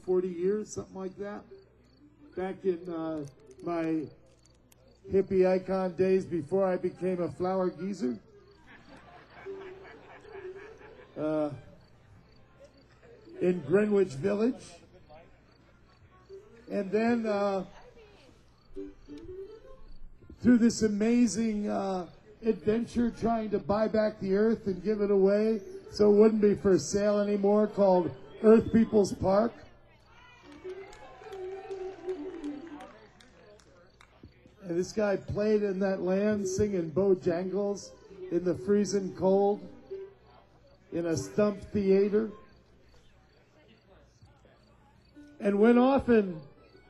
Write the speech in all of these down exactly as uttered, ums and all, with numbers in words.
forty years, something like that. Back in uh, my hippie icon days before I became a flower geezer. Uh, in Greenwich Village. And then uh, through this amazing uh, adventure trying to buy back the earth and give it away so it wouldn't be for sale anymore, called Earth People's Park. And this guy played in that land singing Bojangles in the freezing cold in a stump theater. And went off and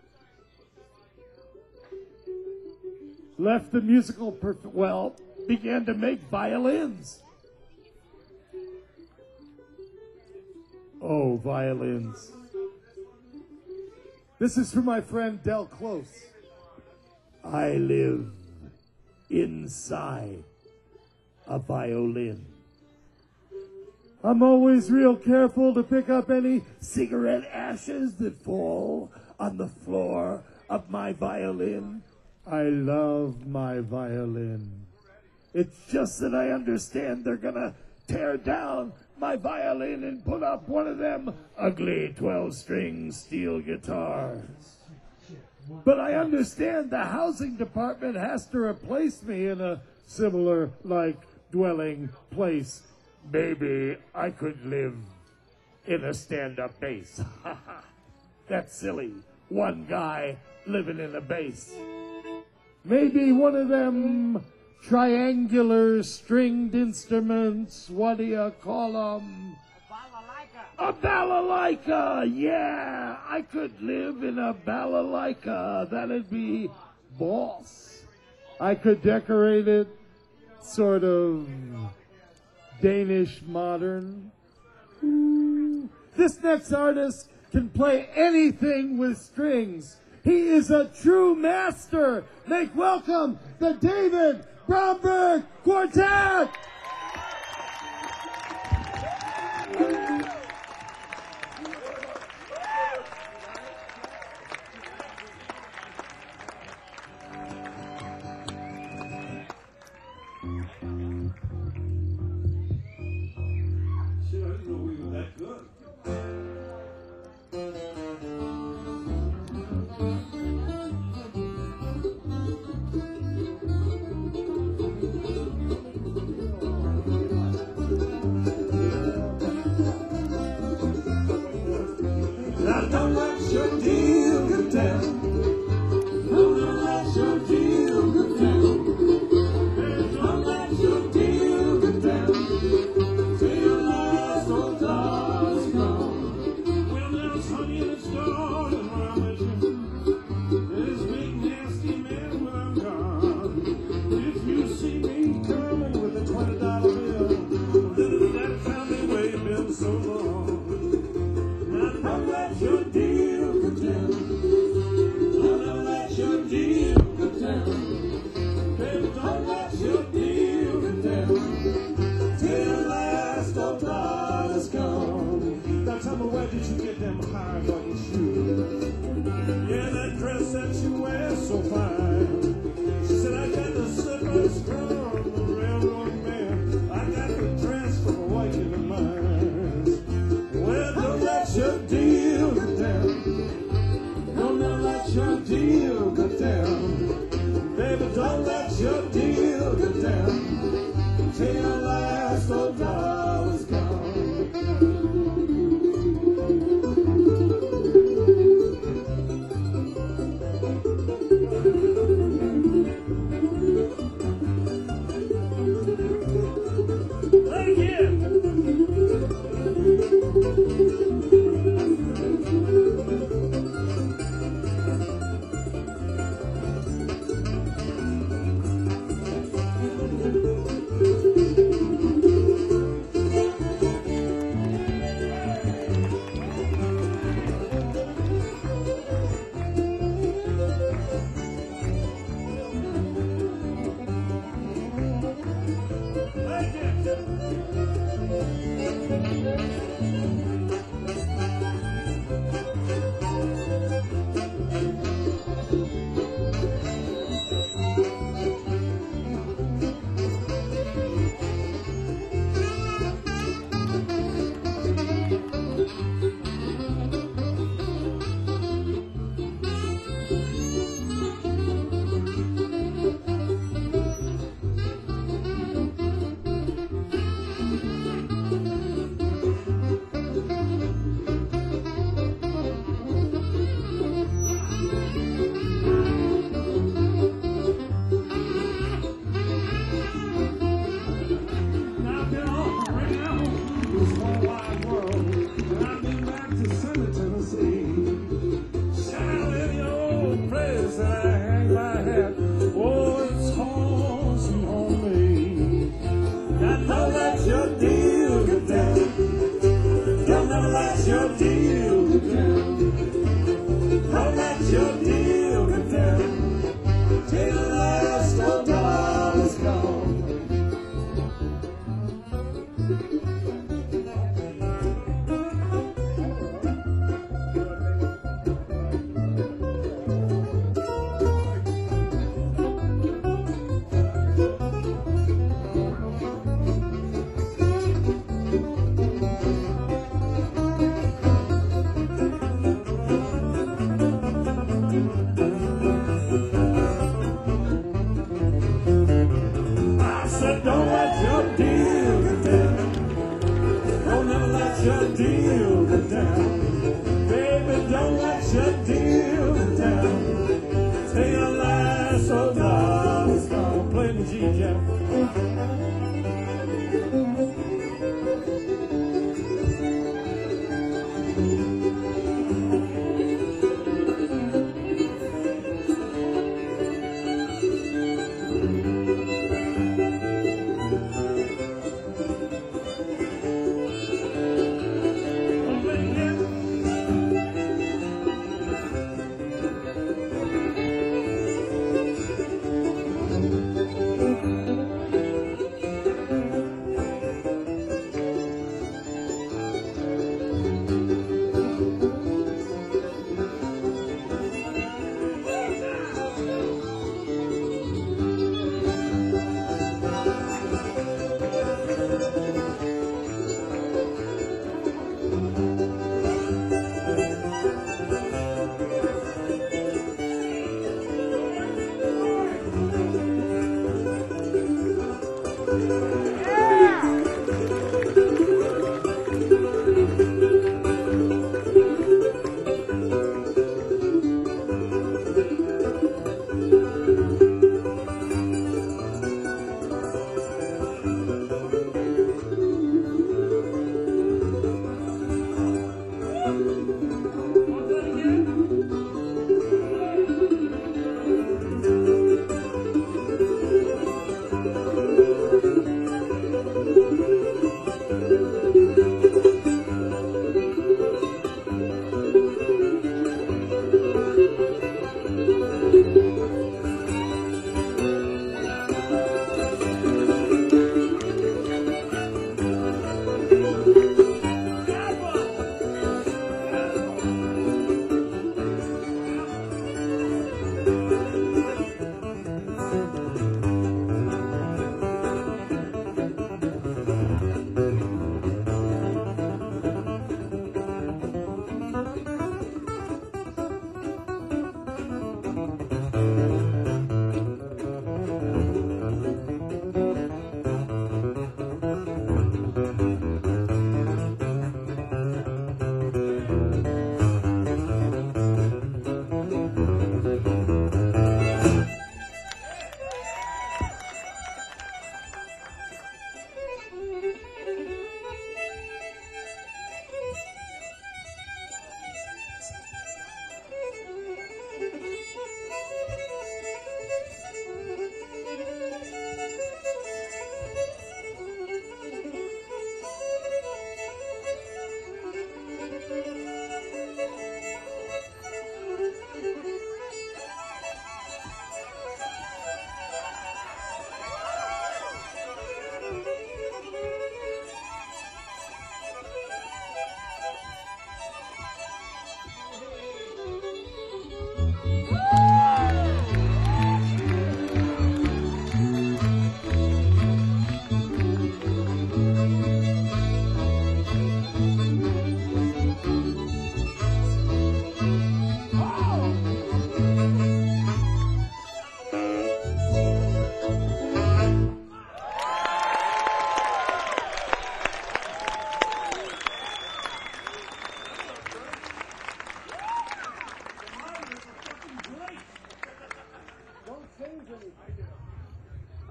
left the musical, perf- well, began to make violins. Oh, violins. This is for my friend Del Close. I live inside a violin. I'm always real careful to pick up any cigarette ashes that fall on the floor of my violin. I love my violin. It's just that I understand they're gonna tear down my violin and put up one of them ugly twelve-string steel guitars. But I understand the housing department has to replace me in a similar, like, dwelling place. Maybe I could live in a stand-up bass. That's silly. One guy living in a bass. Maybe one of them triangular stringed instruments. What do you call them? A balalaika. Yeah, I could live in a balalaika. That'd be boss. I could decorate it sort of Danish modern. Ooh. This next artist can play anything with strings. He is a true master. Make welcome the David Bromberg Quartet.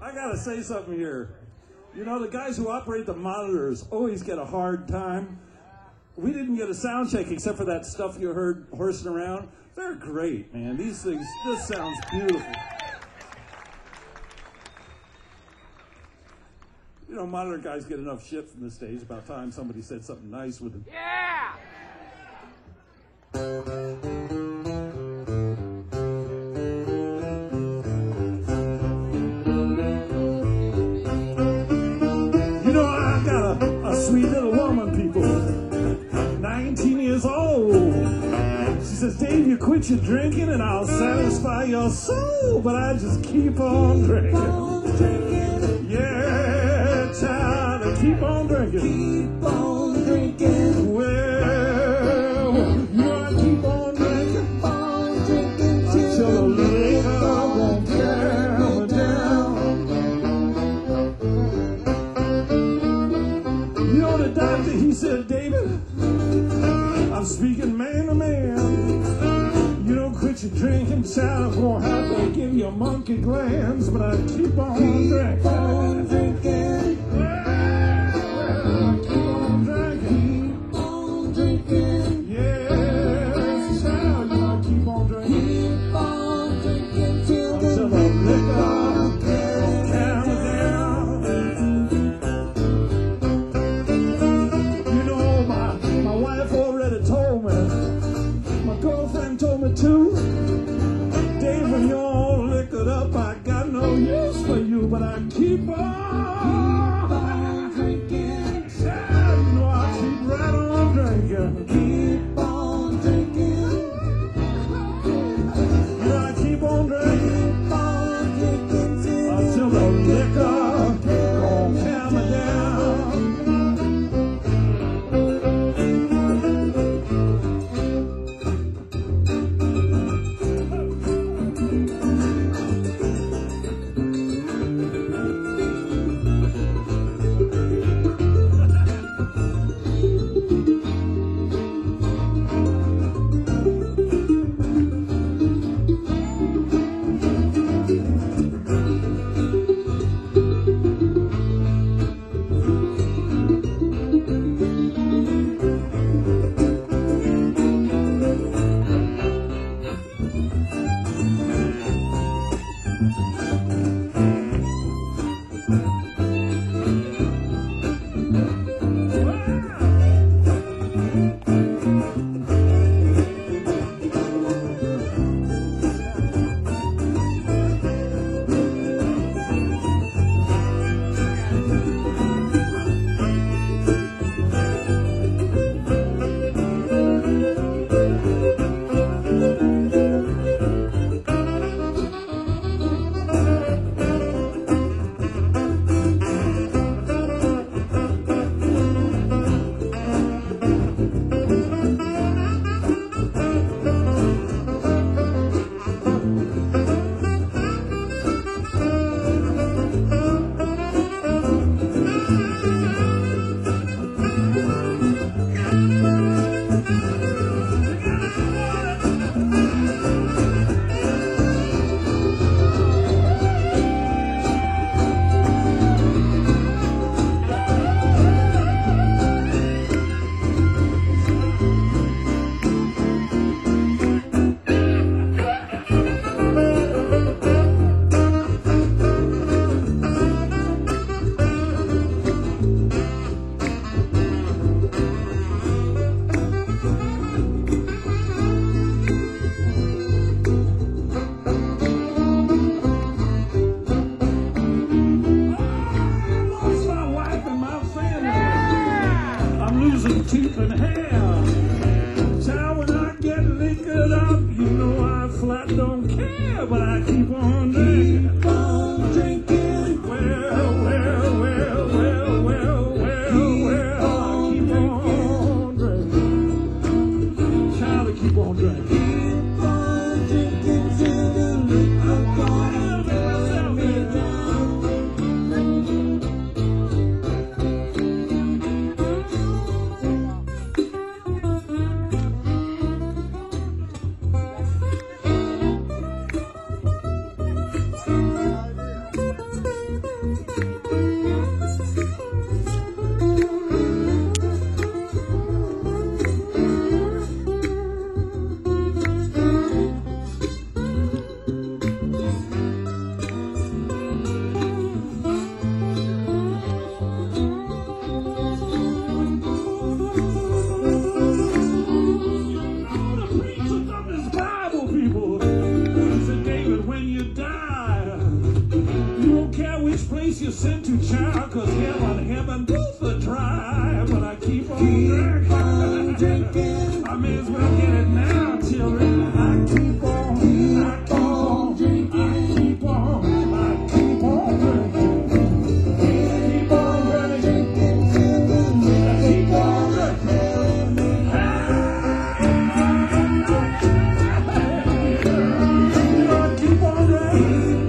I gotta say something here. You know, the guys who operate the monitors always get a hard time. We didn't get a sound check except for that stuff you heard horsing around. They're great, man. These things, this sounds beautiful. You know, monitor guys get enough shit from the stage. About time somebody said something nice with them. Yeah! You know, I got a, a sweet little woman, people, nineteen years old. She says, Dave, you quit your drinking and I'll satisfy your soul. But I just keep on drinking. Yeah, child, I keep on drinking. Keep on drinking. Well, you know I keep on drinking. Keep on drinking Until the liquor won't calm me down. You know the doctor, he said, David, I'm speaking man to man. You don't quit your drinking, child, I'm gonna have to give you a monkey glands, but I keep on drinking. Keep on drinking. Well, I keep on drinking. Keep on drinking. Yes, child, you know I keep on drinking. Keep on drinking till the Until the liquor liquor won't calm me down. You know, my, my wife already told me, my girlfriend told me too, Dave, when you're all liquored up, I got no use for you, but I keep on, on drinking. child, you know I keep right on drinking. Keep on drinking. You know I keep on drinking Keep on drinking till until the liquor won't calm me down. Teeth and hair. Child, when I get liquored up, you know I flat don't care, but I keep on drinking. keep on drinking. Well, well, well, well, well, well, well, I keep on drinking. Child, I keep on drinking. Keep on drinking till the liquor gonna calm me down. children. I keep on, I keep on drinking, I keep on, I keep on drinking. Keep on drinking, I keep on drinking. You know I keep on drinking.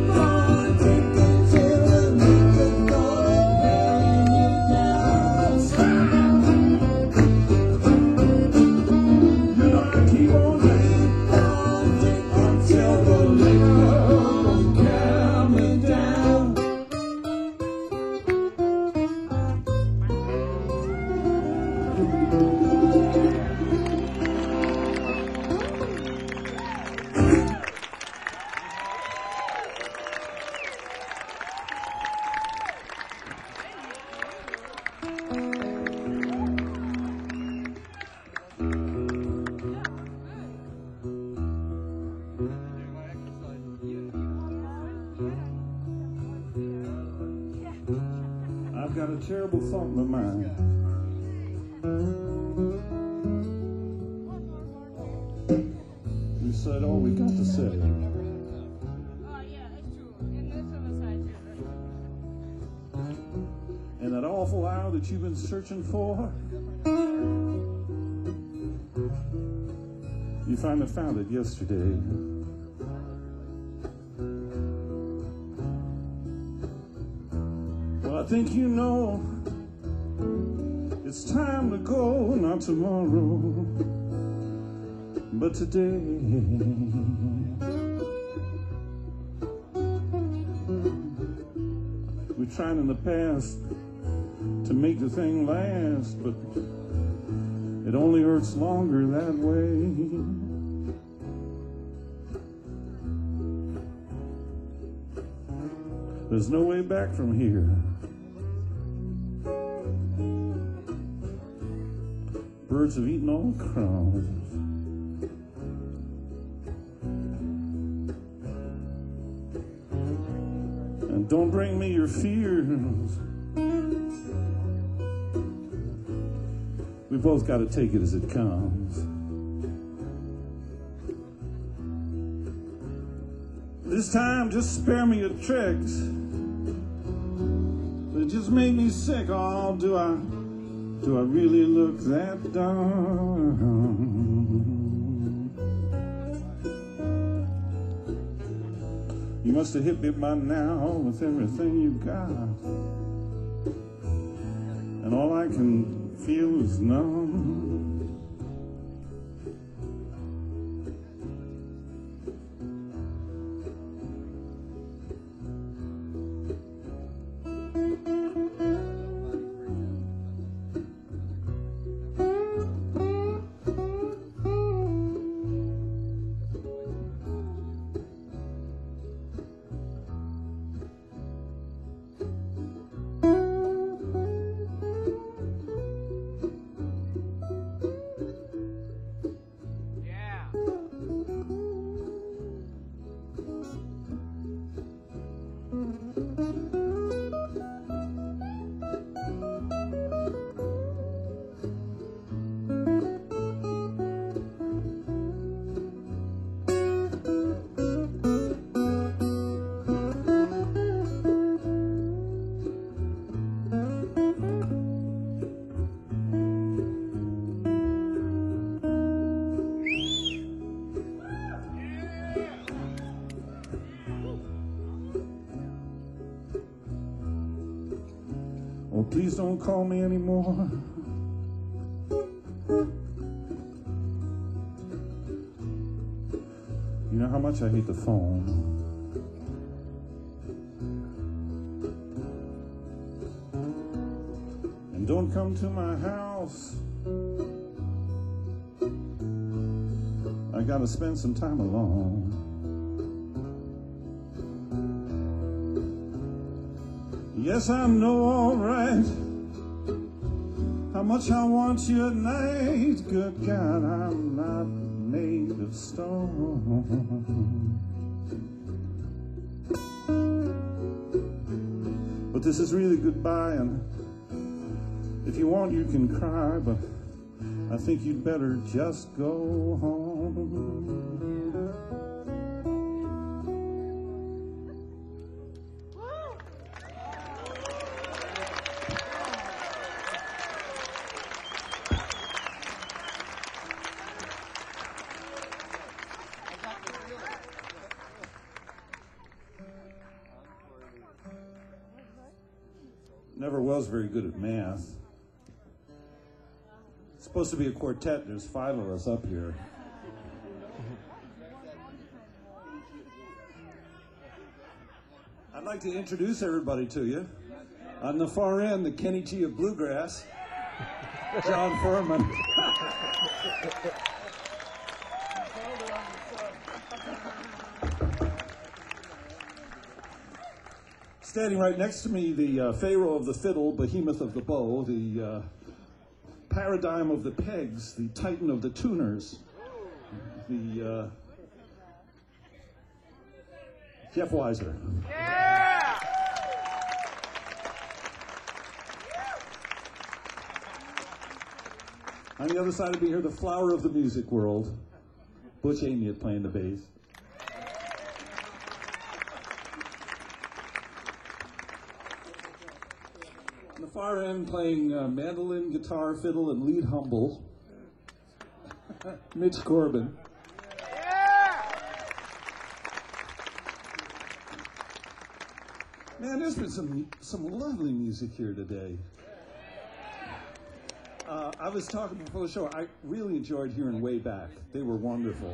I've got a terrible thought in my mind. We said all we got to say. Oh, yeah, that's true. And that's on the side, too. And that awful hour that you've been searching for, you finally found it yesterday. Well, I think you know it's time to go, not tomorrow, but today. We tried in the past to make the thing last, but it only hurts longer that way. There's no way back from here. Birds have eaten all the crumbs. And don't bring me your fears. We both got to take it as it comes. This time, just spare me your tricks. It just made me sick. Oh, do I, do I really look that dumb? You must have hit me by now with everything you got, and all I can feel is numb. Oh, please don't call me anymore. You know how much I hate the phone. And don't come to my house. I gotta spend some time alone. Yes, I know all right how much I want you at night. Good God, I'm not made of stone. But this is really goodbye, and if you want, you can cry, but I think you'd better just go home. never was very good at math. It's supposed to be a quartet. There's five of us up here. I'd like to introduce everybody to you. On the far end, the Kenny G of Bluegrass, John Furman. Standing right next to me, the uh, Pharaoh of the fiddle, behemoth of the bow, the uh, paradigm of the pegs, the titan of the tuners, the uh, Jeff Weiser. Yeah! On the other side of me here, the flower of the music world, Butch Amiot playing the bass. On the far end, playing uh, mandolin, guitar, fiddle, and lead humble, Mitch Corbin. Man, there's been some some lovely music here today. Uh, I was talking before the show. I really enjoyed hearing Way Back. They were wonderful.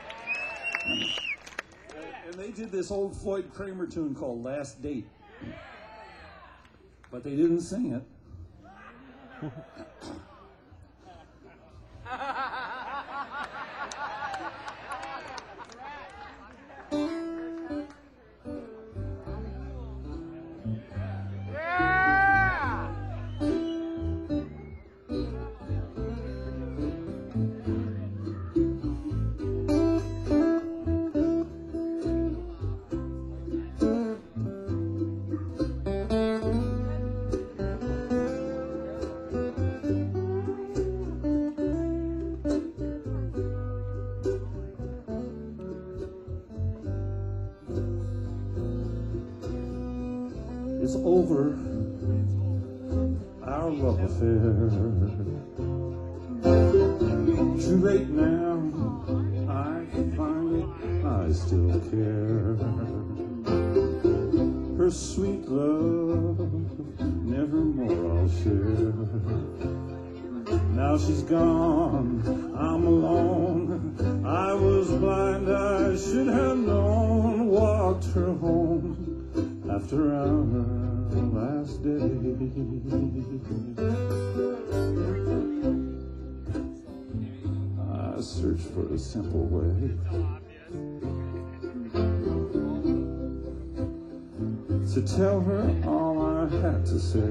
And they did this old Floyd Kramer tune called Last Date. But they didn't sing it. It's over, our love affair. Too late now, I can find it, I still care. Her sweet love, nevermore I'll share. Now she's gone, I'm alone. I was blind, I should have known. Walked her home after our last day. I searched for a simple way to tell her all I had to say.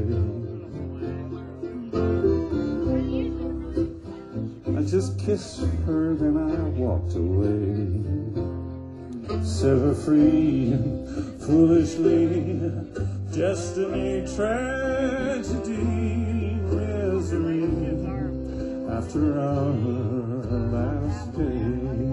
I just kissed her, then I walked away. Set her free, foolishly, destiny, tragedy, misery, after our last day.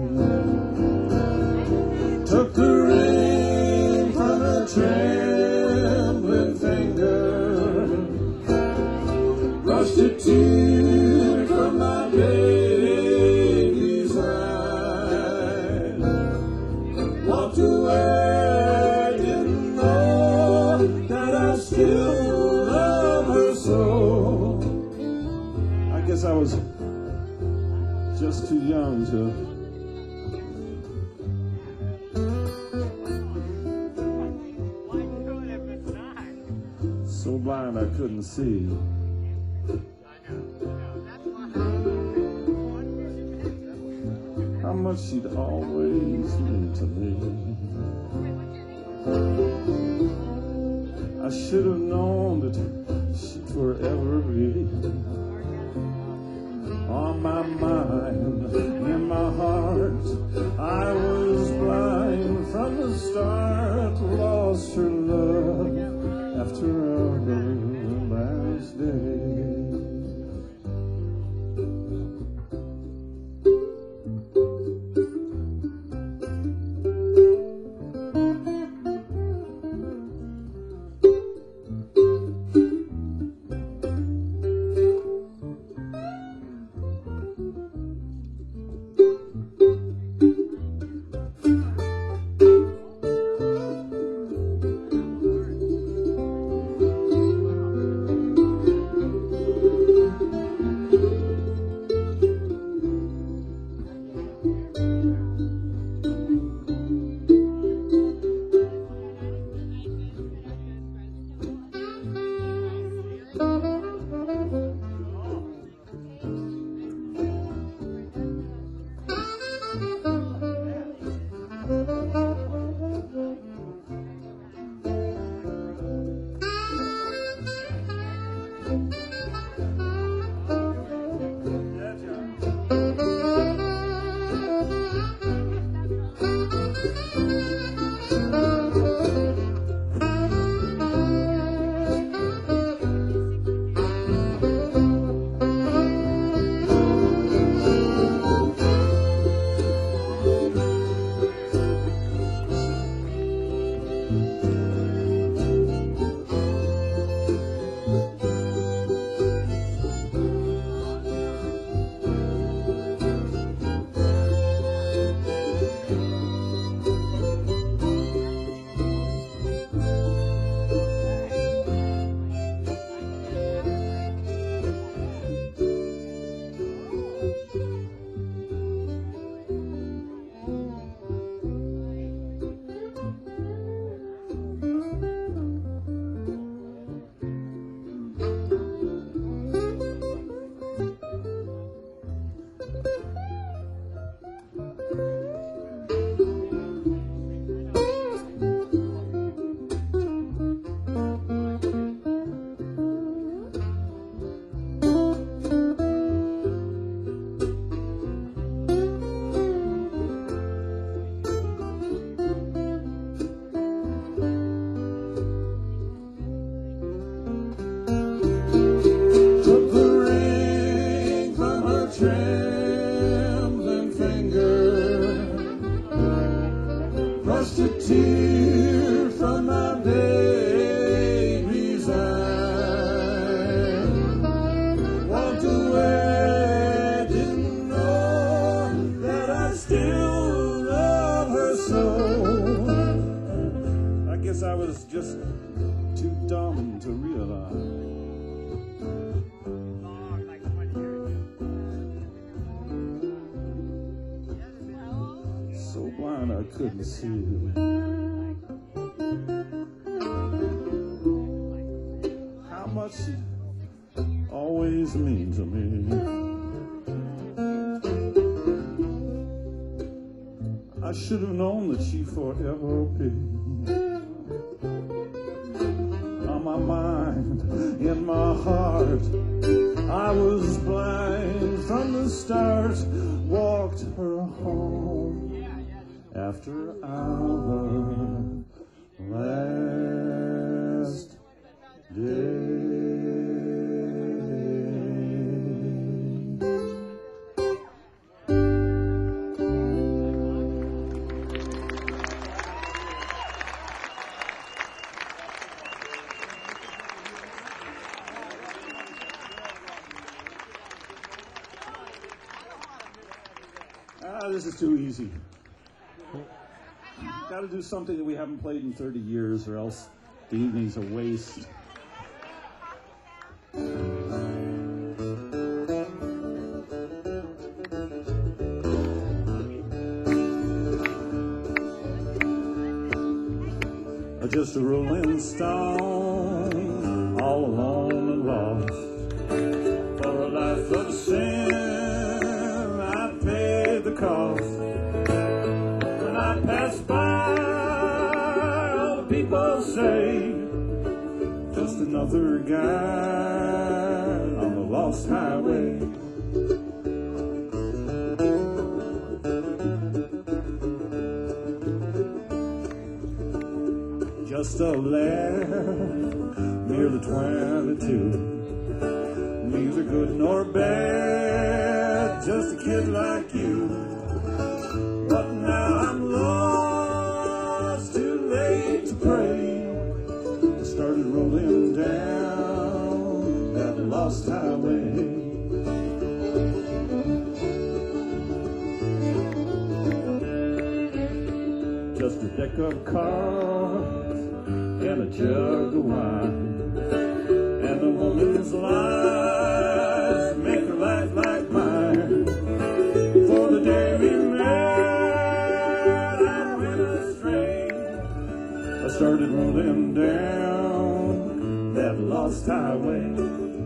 Took the ring from her trembling finger, brushed a tear from my baby's eye, walked away, didn't know that I still love her so. I guess I was just too young to so blind I couldn't see. How much she'd always meant to me. I should have known that she'd forever be on my mind, in my heart. I was blind from the start, lost her love after our last day. washed a tear from my baby's eye. Walked away, didn't know that I still love her so. I guess I was just too dumb to realize. So blind I couldn't see. How much she always mean to me. I should have known that she forever be on my mind, in my heart. I was blind from the start. Walked her home after our last day. Ah, this is too easy. Got to do something that we haven't played in thirty years, or else the evening's a waste. Just a rolling stone, all alone and lost. For a life of sin, I paid the cost. When I pass by, all the people say, just another guy on the lost highway. Just a lad, merely twenty-two, neither good nor bad, just a kid like you. But now I'm lost, too late to pray. I started rolling down that lost highway. Just a deck of cards and a jug of wine, and a woman's lies make her life like mine. For the day we met, I went astray. I started rolling down that lost highway.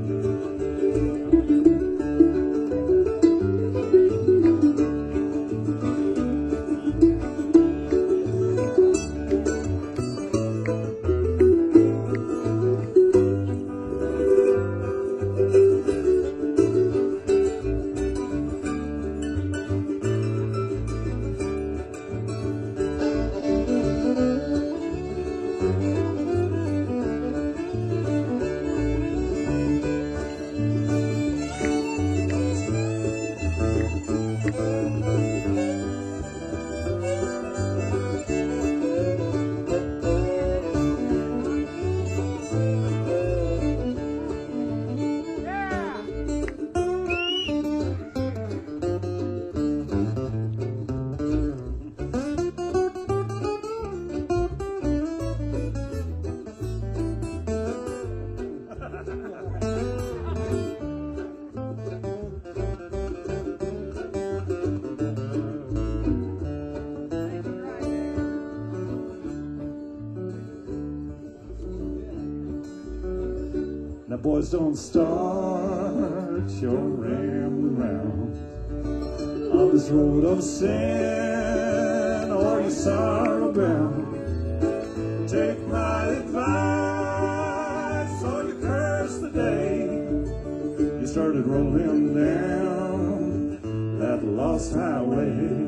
Now, boys, don't start your rambling round on this road of sin or your sorrow bound. Take my advice or you curse the day you started rolling down that lost highway.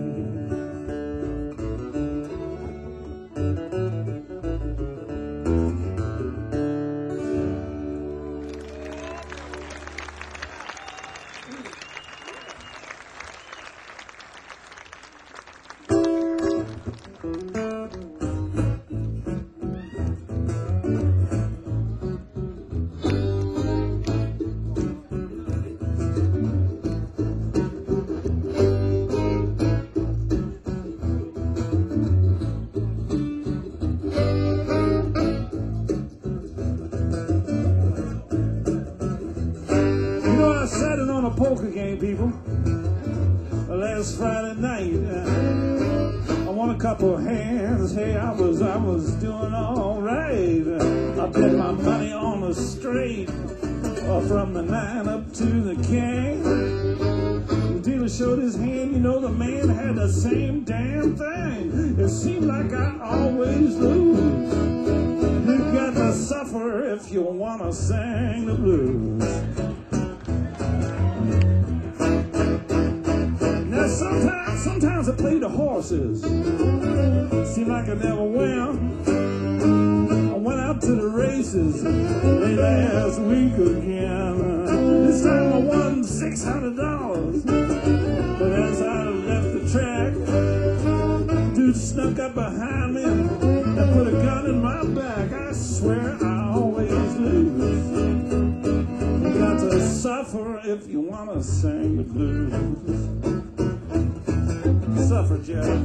Thank you. Hey, people. Last Friday night, uh, I won a couple of hands. Hey, I was, I was doing all right. Uh, I bet my money on the straight, uh, from the nine up to the king. The dealer showed his hand. You know, the man had the same damn thing. It seemed like I always lose. You got to suffer if you want to sing the blues. Now sometimes, sometimes I play the horses. Seem like I never win. I went out to the races late last week again. This time I won six hundred dollars. But as I left the track, dude snuck up behind me and put a gun in my back. I swear I always lose. You got to suffer if you want to sing the blues. Suffer, Jack.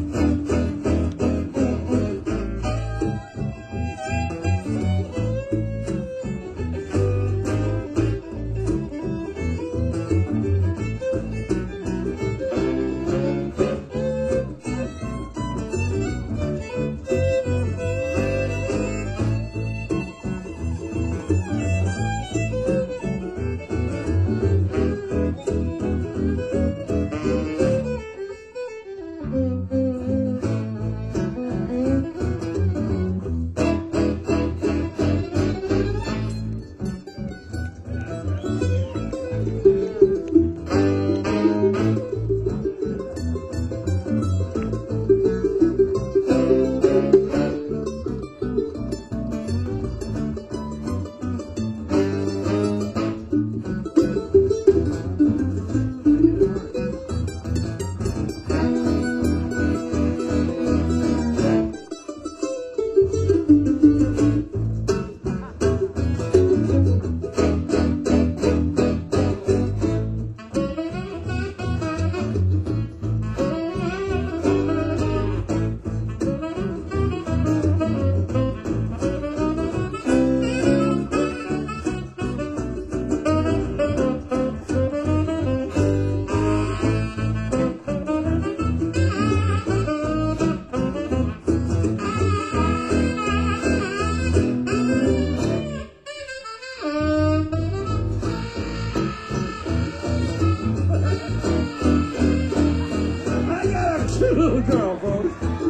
Little girl, folks.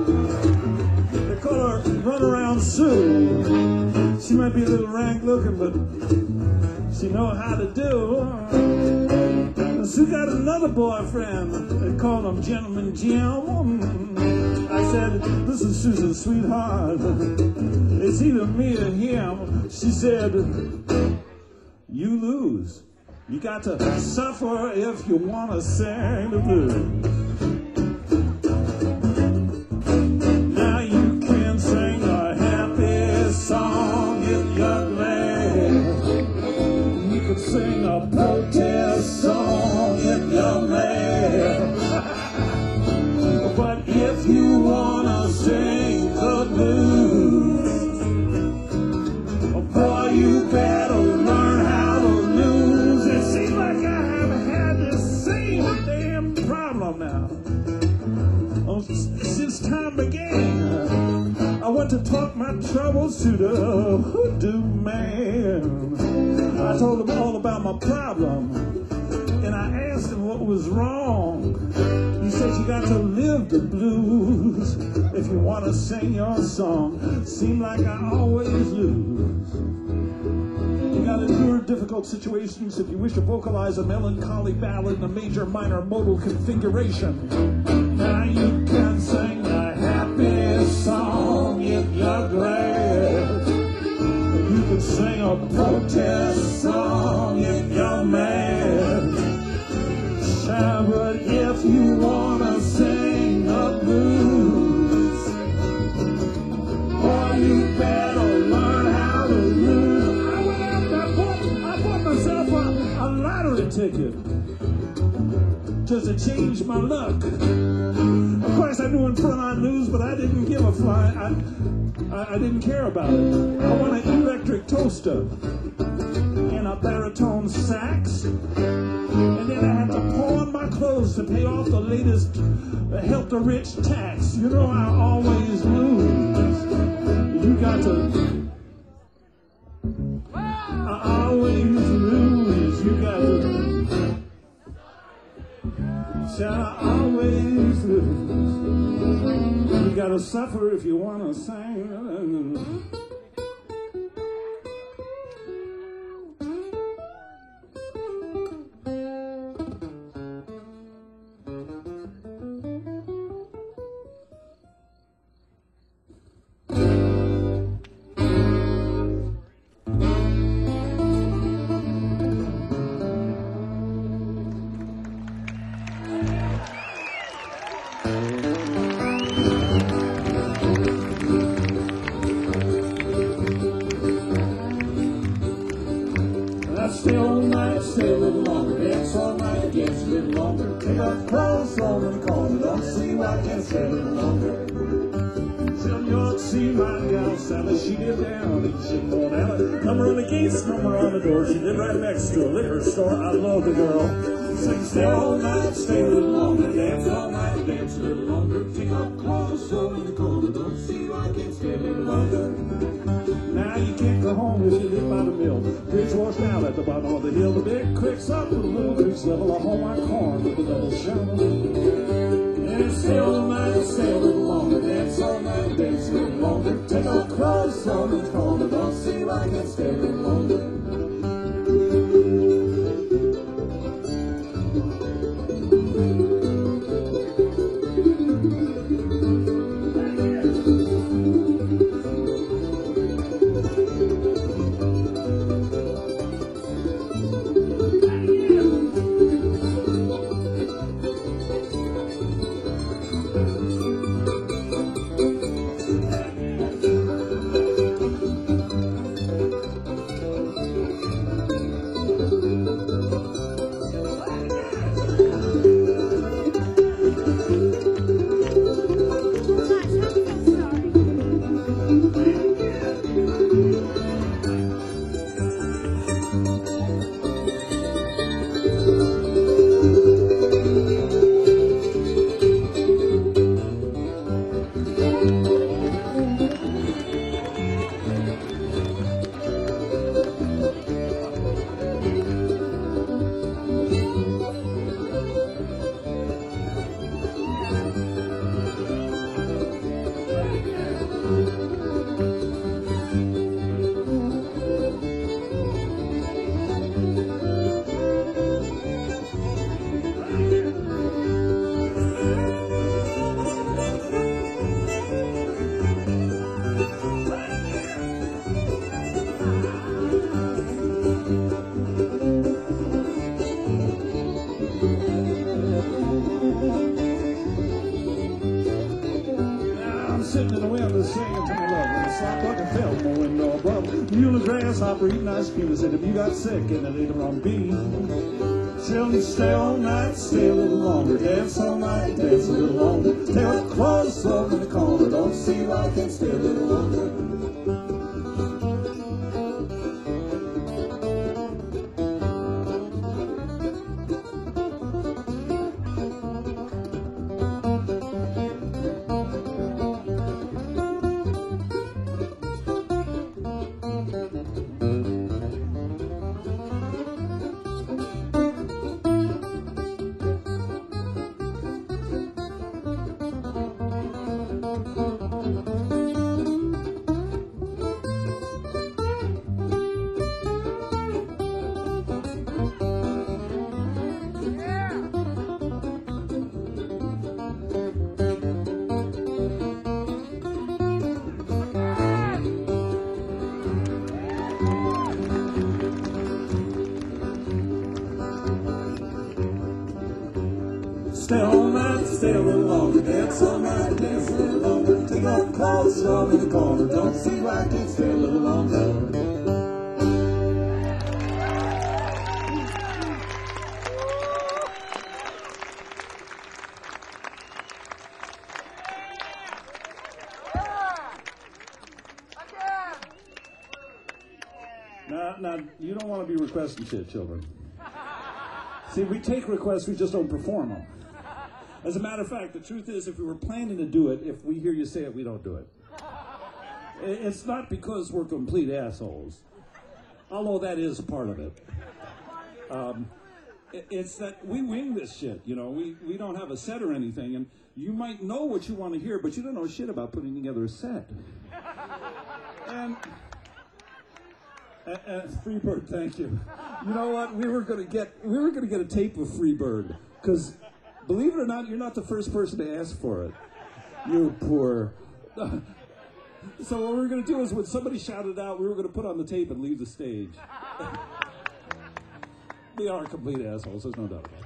They call her Runaround Sue. She might be a little rank looking, but she knows how to do. And Sue got another boyfriend. They call him Gentleman Jim. I said, listen, Susan, sweetheart, it's either me or him. She said, you lose. You got to suffer if you want to sing the blues. Sing a protest song if you're mad. But if you wanna sing the blues, boy, you better learn how to lose. It seems like I have had the same damn problem now. Oh, since time began, I went to talk my troubles to the hoodoo man. I told him all about my problem, and I asked him what was wrong. He said, you got to live the blues if you want to sing your song. Seem like I always lose. You got to endure difficult situations if you wish to vocalize a melancholy ballad in a major minor modal configuration. Now you can sing the happy song if you're glad. You can sing a protest song if you're mad. But if you wanna sing the blues, boy, you better learn how to lose. I went out and I bought, I bought myself a, a lottery ticket just to change my luck. Of course, I knew in front I'd lose, but I didn't give a fly. I, I, I didn't care about it. I won an electric toaster. in a baritone sax. And then I had to pawn my clothes to pay off the latest uh, help the rich tax. You know I always lose. You got to. I always lose. You got to. Said I always lose. You got to suffer if you want to sing. Stay all night, stay a little longer, dance all night, dance a little longer. Take off clothes, on the corner, don't see why I can't stay a little longer. Till New York, see my gal Sally, she lived down in Shipboard Alley. Number on the gates, number on the door, she lived right next to a liquor store. I love the girl. Sing, stay all night, stay a little longer, dance all night, dance a little longer. Take off clothes, on the corner, don't see why I can't stay a little longer. Now you can't go home if you live by the mill. Bridge washed out at the bottom of the hill. The big creek's up with the little creek's level. I hold my corn with the double shovel. And stay all night, stay a little longer. Dance all night, dance a little longer. Take off clothes on the corner. Don't see why I can't stay a little longer. Grasshopper eating ice cream and said, if you got sick and then later on beef, children stay all night, stay a little longer, dance all night, dance a little longer, take off clothes over the corner, don't see why I can't stay a little longer. Stay all night, stay a little longer, dance all night, dance a little longer, take off clothes, throw in the corner, don't see why I can't stay a little longer. Now Now, now, you don't want to be requesting shit, children. See, we take requests, we just don't perform them. As a matter of fact, the truth is, if we were planning to do it, if we hear you say it, we don't do it. It's not because we're complete assholes, although that is part of it. Um, it's that we wing this shit, you know. We, we don't have a set or anything, and you might know what you want to hear, but you don't know shit about putting together a set. And... Uh, uh, Freebird, thank you. You know what? We were gonna get we were gonna get a tape of Freebird, because believe it or not, you're not the first person to ask for it. You poor. So what we were gonna do is, when somebody shouted out, we were gonna put on the tape and leave the stage. We are complete assholes. There's no doubt about it.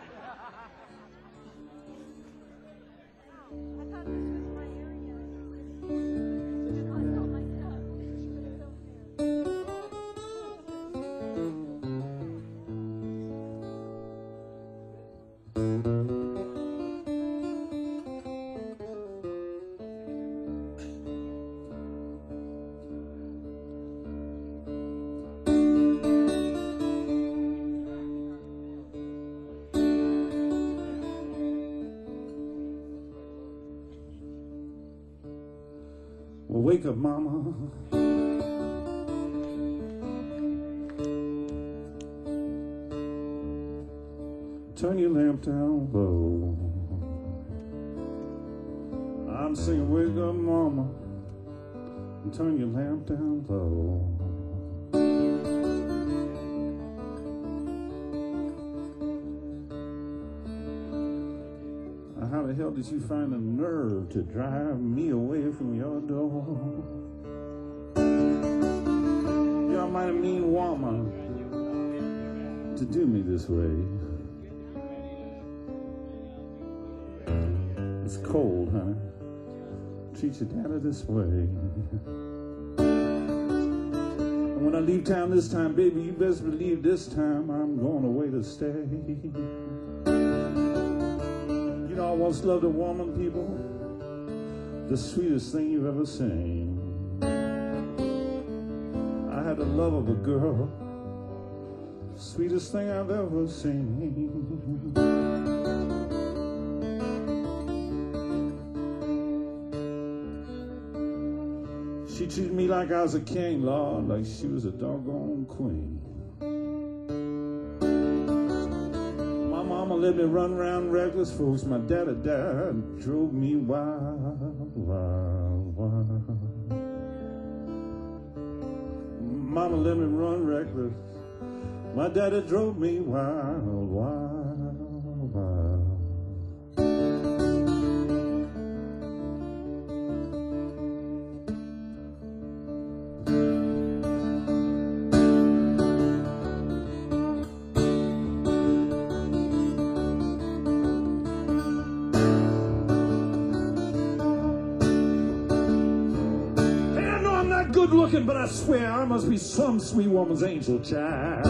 Well, wake up, mama. Turn your lamp down low. I'm singing, wake up, mama. Turn your lamp down low. How the hell did you find the nerve to drive me away from your door? You're a mighty mean woman to do me this way. It's cold, huh? Treat your daddy this way. And when I leave town this time, baby, you best believe this time I'm going away to stay. I once loved a woman, people, the sweetest thing you've ever seen. I had the love of a girl, sweetest thing I've ever seen. She treated me like I was a king, Lord, like she was a doggone queen. Mama let me run around reckless, folks. My daddy died and drove me wild, wild, wild. Mama let me run reckless. My daddy drove me wild, wild, wild. Good looking, but I swear I must be some sweet woman's angel child.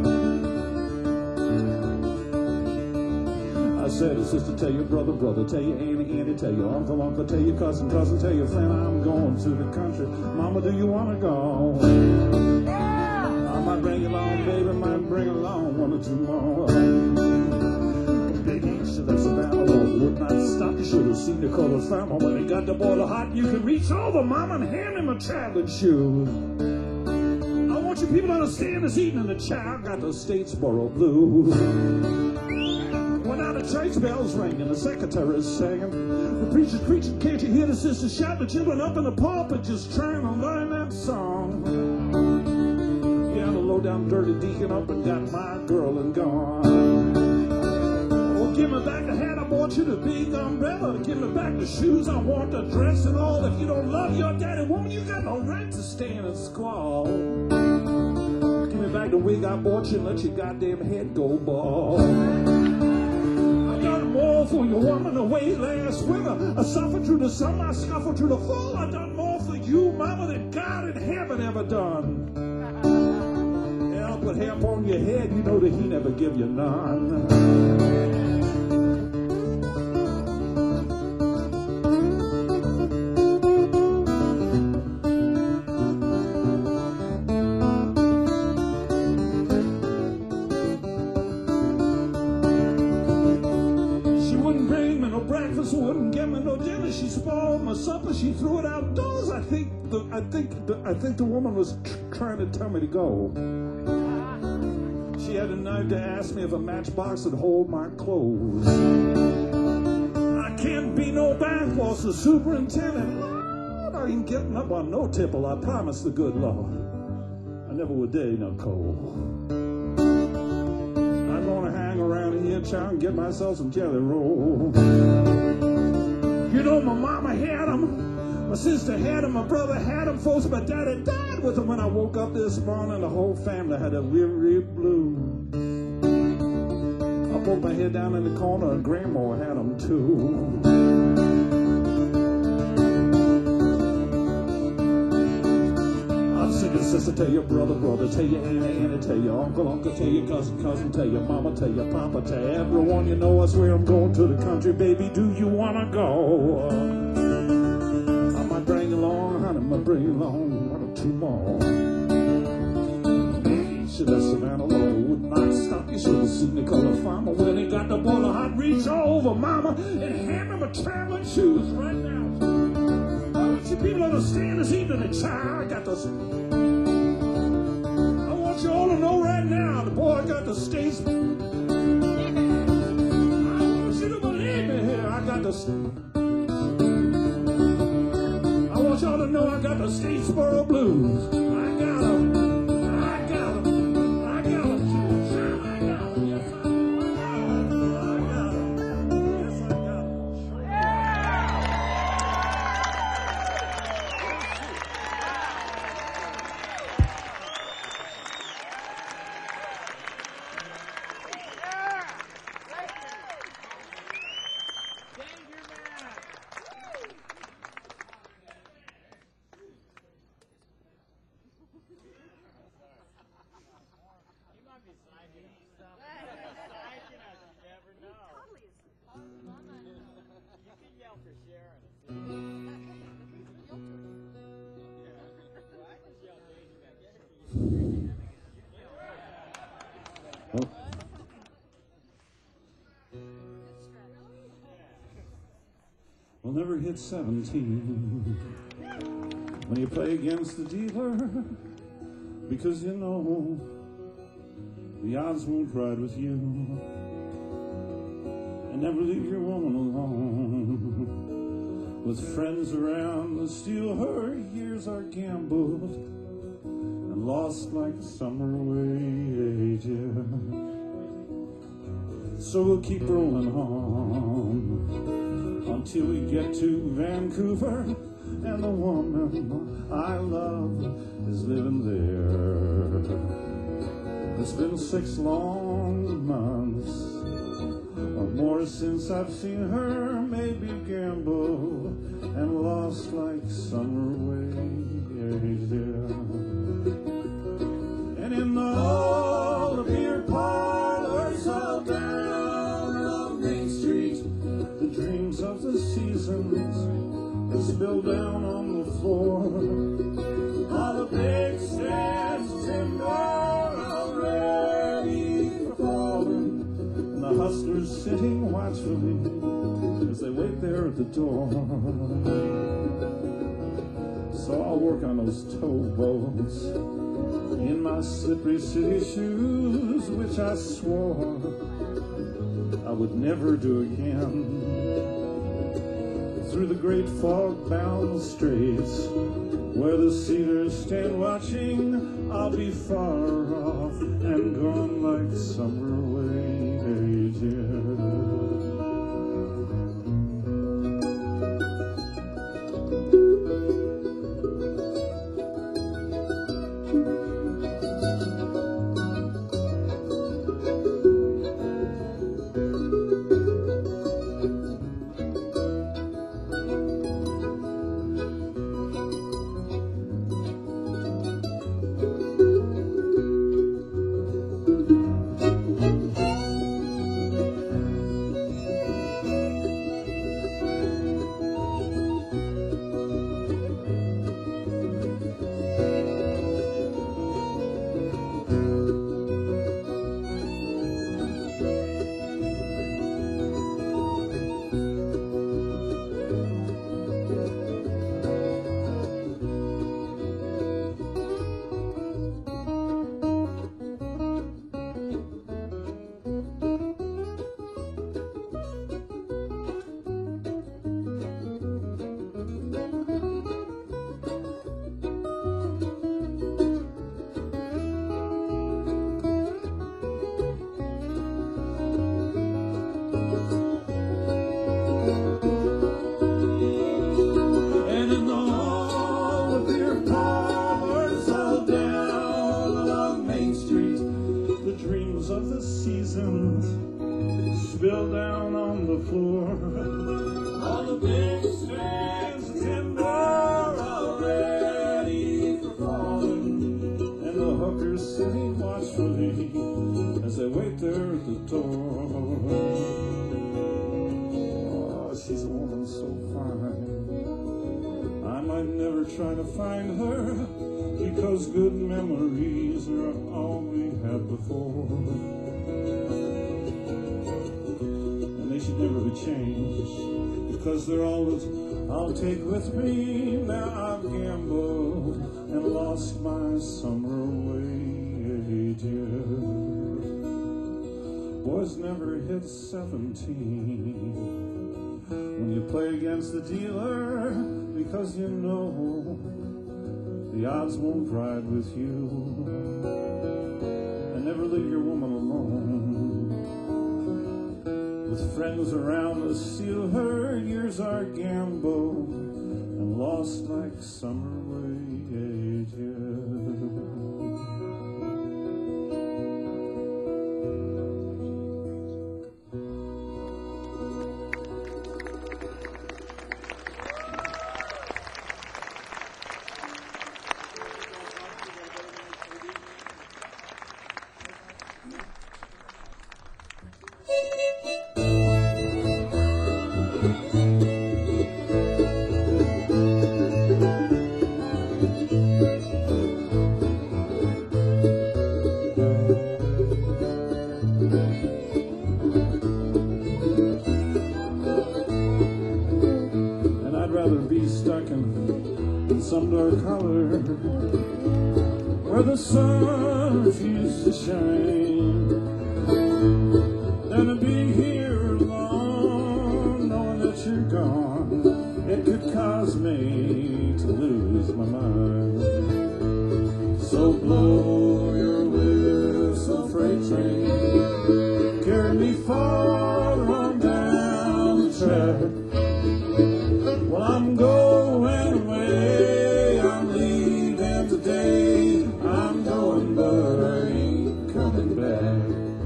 I said, sister, tell your brother, brother, tell your auntie, auntie, tell your uncle, uncle, tell your cousin, cousin, tell your friend I'm going to the country. Mama, do you want to go? Yeah. I might bring you along, baby, might bring along one or two more. Big East, that's a battle. Would not stop. You should have seen the color farmer when they got the boiler hot. You can reach over, mama, and hand him a traveling shoe. I want you people to understand this evening the child got the Statesboro blues. When now the church bells ring and the secretary is singing, the preacher's preaching, can't you hear the sister shout? The children up in the pulpit just trying to learn that song. Yeah, the low down dirty deacon up and got my girl and gone. Give me back the hat, I want you the big umbrella. Give me back the shoes, I want the dress and all. If you don't love your daddy, woman, you got no right to stand and squall. Give me back the wig I bought you and let your goddamn head go bald. I done more for your woman away last winter. I suffered through the summer, I scuffled through the fall. I done more for you, mama, than God in heaven ever done. And I'll put hair upon your head, you know that he never give you none. She spoiled my supper. She threw it outdoors. I think the I think the, I think the woman was tr- trying to tell me to go. She had a nerve to ask me if a matchbox would hold my clothes. I can't be no bank boss or superintendent. Lord, I ain't getting up on no tipple. I promise the good Lord. I never would dare no coal. I'm gonna hang around here, child, and get myself some jelly roll. You know, my mama had them, my sister had them, my brother had them, folks, my daddy died with them. When I woke up this morning, the whole family had a weary blue. I poked my head down in the corner, and grandma had them too. Sister, tell your brother, brother, tell your auntie, auntie, tell your uncle, uncle, tell your cousin, cousin, tell your mama, tell your papa, tell everyone you know. I swear I'm going to the country, baby. Do you wanna go? I might bring along, honey, might bring along one or two more. Should have Savannah Low would not stop. You should have seen the color farmer when he got the boiler hot. Reach over, mama, and hand him a traveling shoes right now. I want you people understand this evening, the child got the. You all to know right now, the boy got the states. I want you to believe me here. I got the. I want y'all to know I got the Statesboro blues. I got them. I got them. I got them. I got them. Yes, I got them. I got them. Yes, I got them. We'll never hit seventeen when you play against the dealer, because you know the odds won't ride with you. And never leave your woman alone with friends around to steal her. Years are gambled and lost like a summer wage. So we'll keep rolling on until we get to Vancouver, and the woman I love is living there. It's been six long months or more since I've seen her, maybe gambled and lost like summer waves, yeah. And in all the beer parlors all down on Main Street, the dreams of the seasons spill down on the floor. All the big stairs timber already for falling, and the hustlers sitting watchfully as they wait there at the door. So I'll work on those towboats in my slippery city shoes, which I swore I would never do again. Through the great fog-bound straits, where the cedars stand watching, I'll be far off and gone like summer waves, yeah. I never try to find her, because good memories are all we had before. And they should never be changed, because they're all that I'll take with me. Now I've gambled and lost my summer wages. Boys never hit seventeen when you play against the dealer, because you know the odds won't ride with you. And never leave your woman alone with friends around to steal her. Years are gambled and lost like summer wages. Some dark color where the sun refused to shine, than to be here alone, knowing that you're gone. It could cause me to lose my mind. So blow your whistle, freight train, carry me far on down the track. Well, I'm going away. I'm going, but I ain't coming back.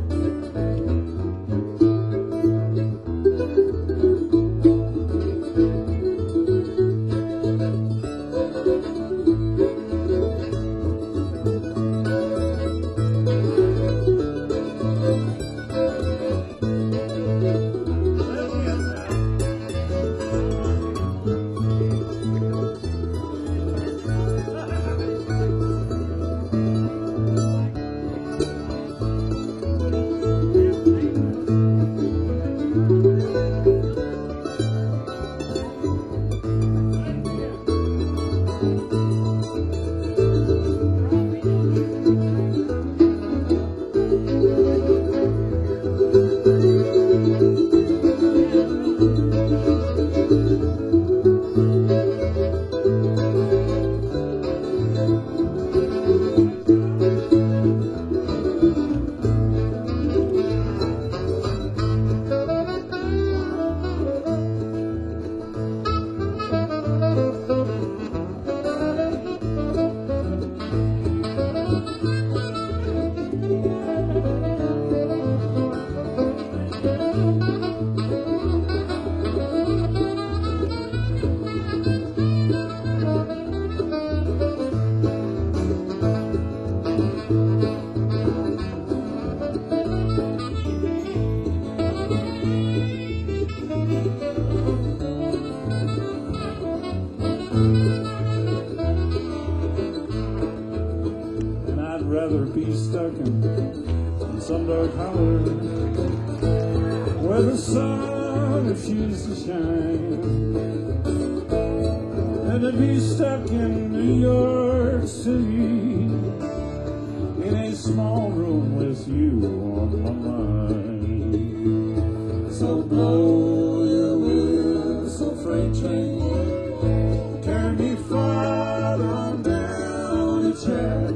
Rather be stuck in some dark holler where the sun refused to shine, and to be stuck in New York City in a small room with you on my mind. So blow your whistle, freight train, carry me farther on down the track.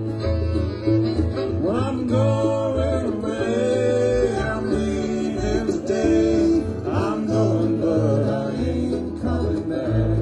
I'm going away, I'm leaving today. I'm going, but I ain't coming back.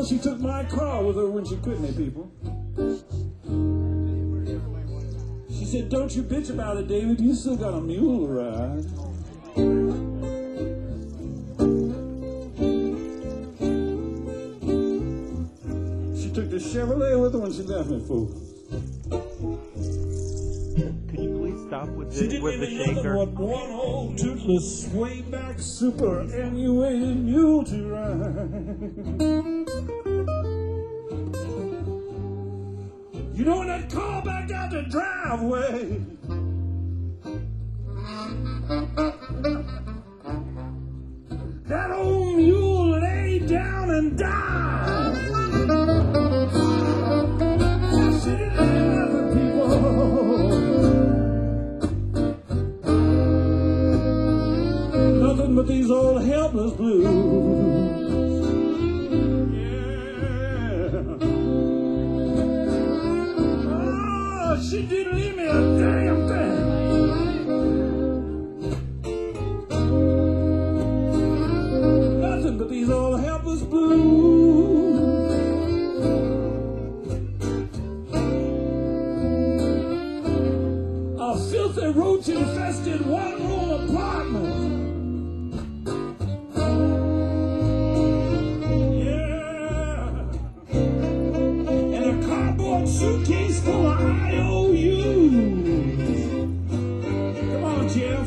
Well, she took my car with her when she quit me, people. She said, don't you bitch about it, David. You still got a mule to ride. She took the Chevrolet with her when she left me, folks. Could you please stop with She the, didn't with the even know shaker? what one old toothless swayback super annuated mule to ride. You know when that car backed out the driveway, that old mule laid down and died. She didn't have the people. Nothing but these old helpless blues. She didn't leave me a damn thing. Nothing but these old helpless blues. A filthy roach infested one room apartment. Yeah. And a cardboard suitcase full of I O Us. Come on, Jeff.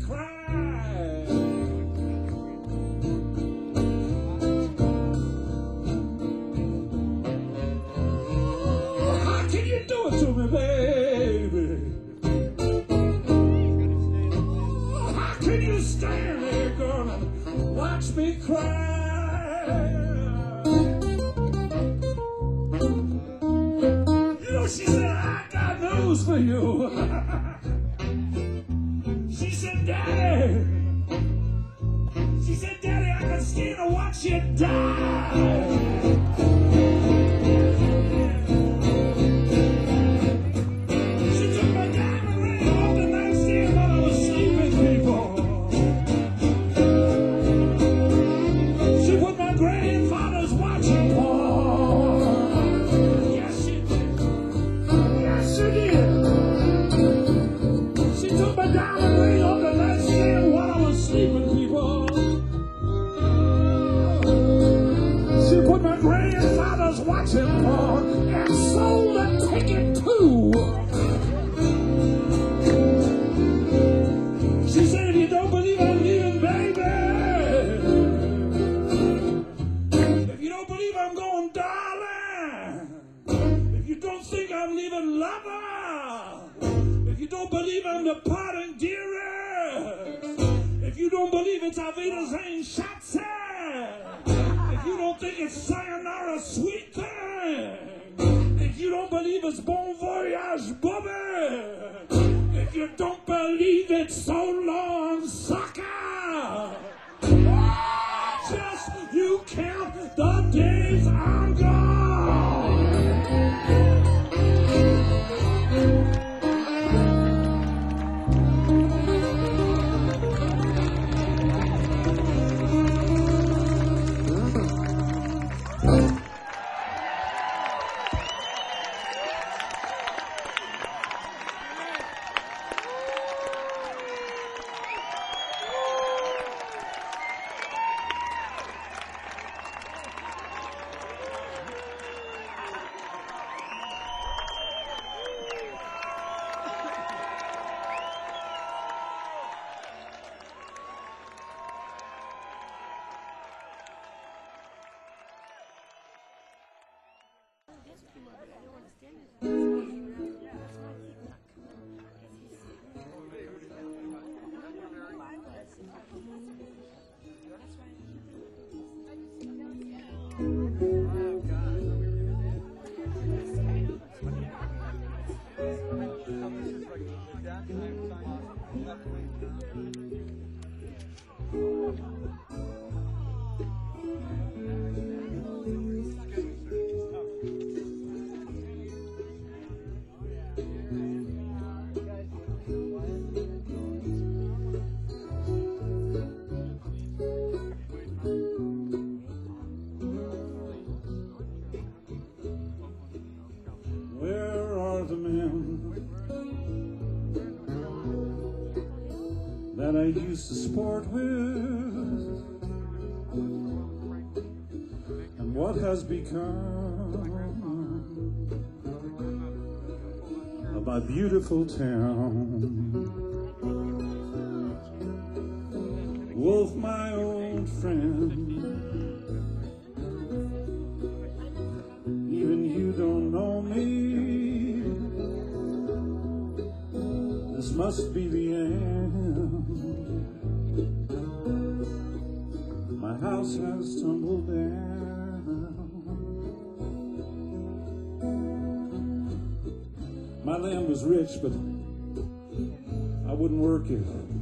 cry. How can you do it to me, baby? How can you stand there, girl, and watch me cry? You know, she said, I got news for you. She said, Daddy. She said, Daddy, I can stand to watch you die. Watching for and sold the ticket too. She said, if you don't believe I'm leaving, baby, if you don't believe I'm going, darling, if you don't think I'm leaving, lover, if you don't believe I'm departing, dearest, if you don't believe it's Avita's ain't Shotzi, if you don't think it's sayonara, sweet thing, if you don't believe it's bon voyage, Bobby, if you don't believe it's so long, sucker, just you count the days I'm gone. That I used to sport with, and what has become of my beautiful town. Wolf, my old friend, even you don't know me. This must be the end. My house has tumbled down. My land was rich, but I wouldn't work it.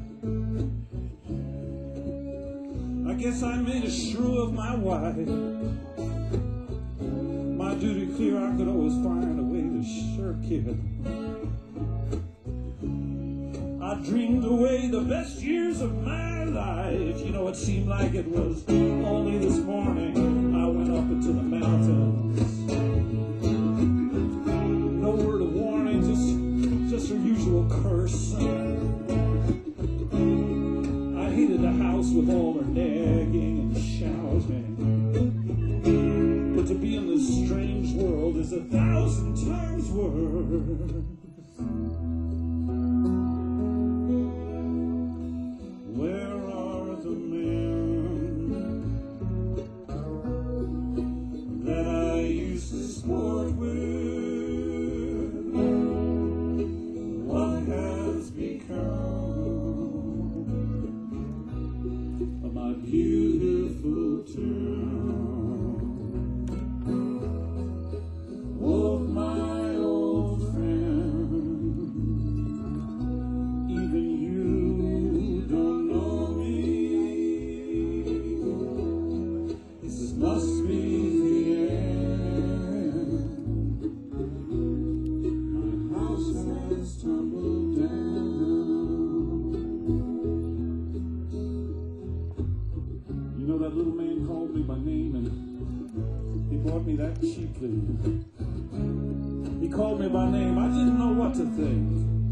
I guess I made a shrew of my wife. My duty clear, I could always find a way to shirk it. I dreamed away the best years of my life. You know, it seemed like it was only this morning I went up into the mountains. No word of warning, just, just her usual curse. I hated the house with all her nagging and shouting. But to be in this strange world is a thousand times worse. beautiful town. Wolf, my old friend, even you don't know me. This must be the end. My house has tumbled down. You know, that little man called me by name and he bought me that cheaply. He called me by name. I didn't know what to think.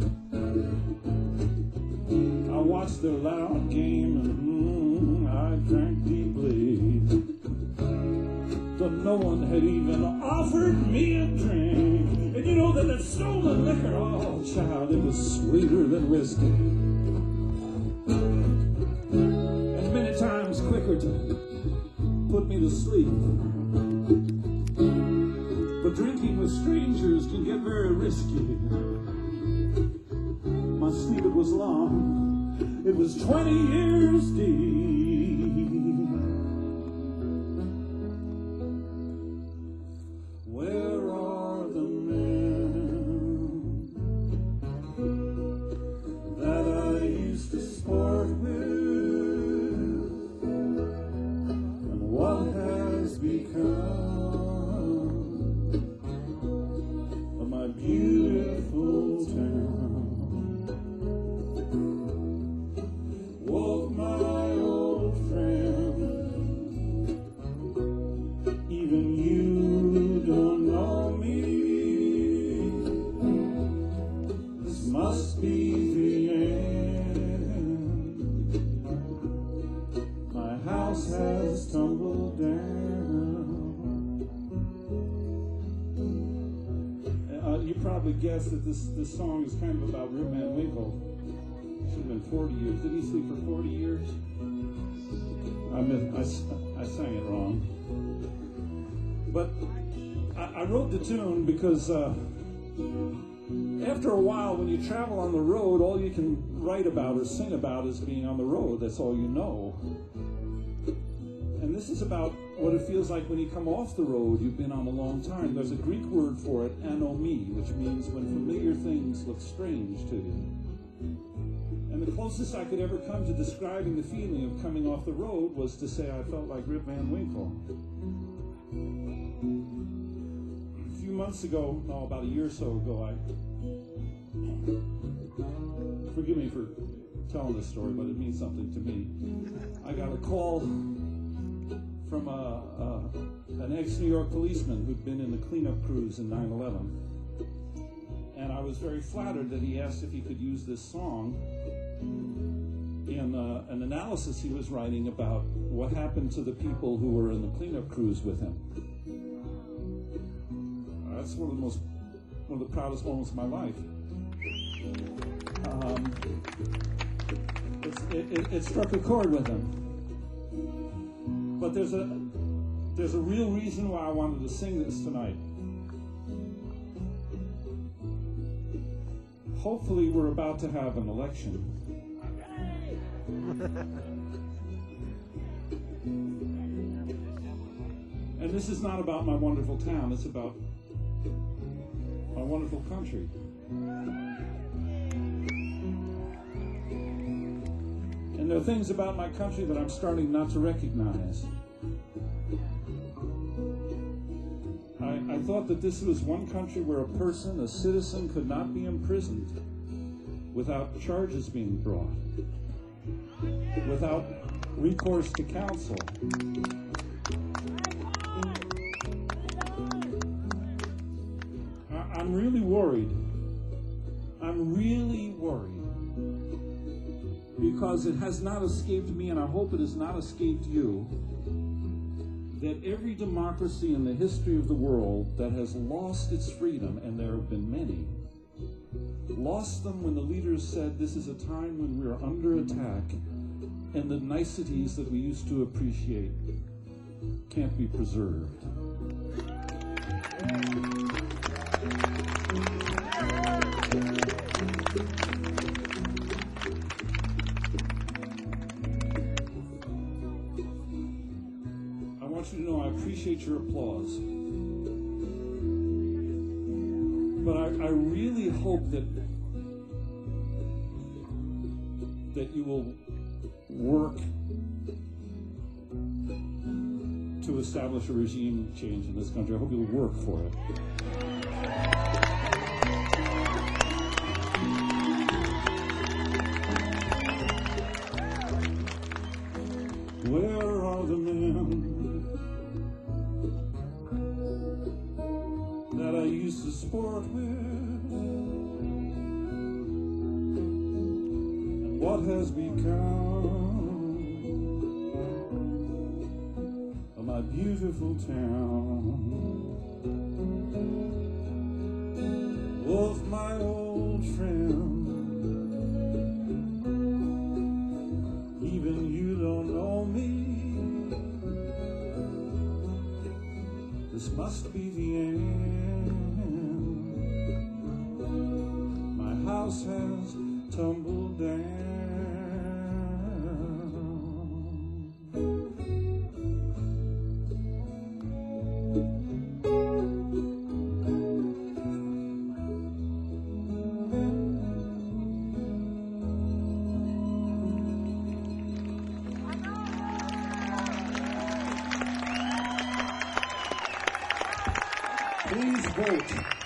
I watched their loud game and mm, I drank deeply. But no one had even offered me a drink. And you know that the stolen liquor, oh child, it was sweeter than whiskey. And many times quicker to put me to sleep. But drinking with strangers can get very risky. My sleep, it was long. It was twenty years deep. Where are the men that I used to sport with? And what has become my beautiful town? Wolf, my old friend, even you don't know me. This must be the end. My house has tumbled down. You probably guessed that this, this song is kind of about Rip Van Winkle. Should have been forty years. Didn't he sleep for forty years? I, mean, I, I sang it wrong. But I, I wrote the tune because uh, after a while, when you travel on the road, all you can write about or sing about is being on the road. That's all you know. And this is about what it feels like when you come off the road. You've been on a long time. There's a Greek word for it, anomi, which means when familiar things look strange to you. And the closest I could ever come to describing the feeling of coming off the road was to say I felt like Rip Van Winkle. A few months ago, no, about a year or so ago, I, forgive me for telling this story, but it means something to me. I got a call from a, a, an ex-New York policeman who'd been in the cleanup crews in nine eleven. And I was very flattered that he asked if he could use this song in uh, an analysis he was writing about what happened to the people who were in the cleanup crews with him. That's one of the most, one of the proudest moments of my life. Um, it's, it, it, it struck a chord with him. But there's a there's a real reason why I wanted to sing this tonight. Hopefully we're about to have an election. And this is not about my wonderful town, it's about my wonderful country. And there are things about my country that I'm starting not to recognize. I, I thought that this was one country where a person, a citizen, could not be imprisoned without charges being brought, without recourse to counsel. I, I'm really worried. I'm really worried. Because it has not escaped me, and I hope it has not escaped you, that every democracy in the history of the world that has lost its freedom, and there have been many, lost them when the leaders said this is a time when we are under attack, and the niceties that we used to appreciate can't be preserved. want you to know I appreciate your applause. But I, I really hope that that you will work to establish a regime change in this country. I hope you'll work for it. Where are the men that I used to sport with? And what has become of my beautiful town? Wolf, my old friend, even you don't know me. This must be the end. My house has tumbled down. Please vote.